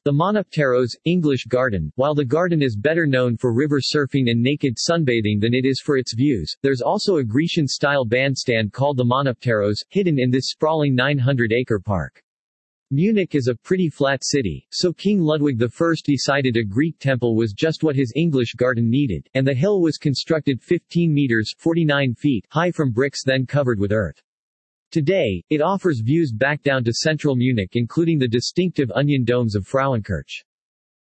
The Monopteros, English Garden. While the garden is better known for river surfing and naked sunbathing than it is for its views, there's also a Grecian-style bandstand called the Monopteros, hidden in this sprawling 900-acre park. Munich is a pretty flat city, so King Ludwig I decided a Greek temple was just what his English garden needed, and the hill was constructed 15 meters 49 feet high from bricks then covered with earth. Today, it offers views back down to central Munich including the distinctive onion domes of Frauenkirch.